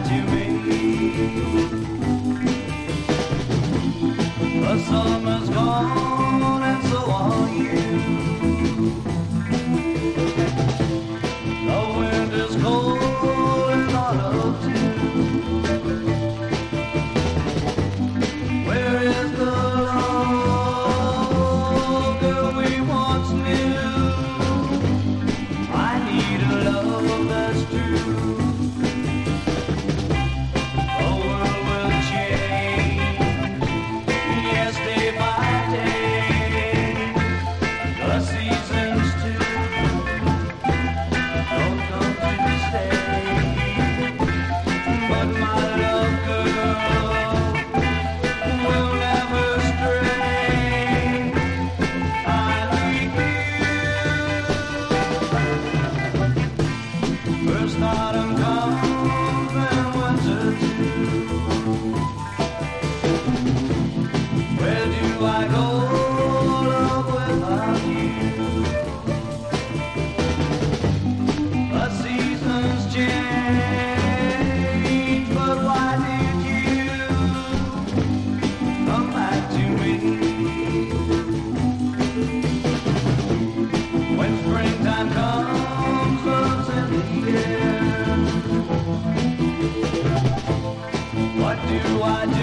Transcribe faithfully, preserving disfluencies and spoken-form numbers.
to me. The summer's gone and so are you. The winter's cold and I love too. Where is the love, girl, we once knew? I need a love that's true. The world will change, yes, day by day. The seasons too don't come to stay. But my love, girl, will never stray. I need you. First autumn comes and winter too. Where do I go, love, without you? The seasons change, but why did you come back to me? When springtime comes, love's in the air. What do I do?